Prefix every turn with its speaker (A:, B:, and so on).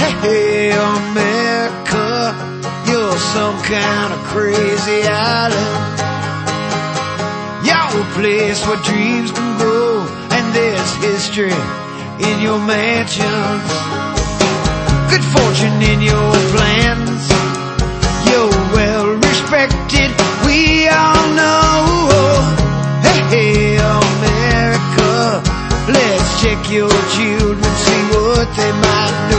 A: Hey, America, you're some kind of crazy island. You're a place where dreams can grow, and there's history in your mansions, good fortune in your plans. You're well respected, we all know. Hey, America, let's check your children, see what they might know.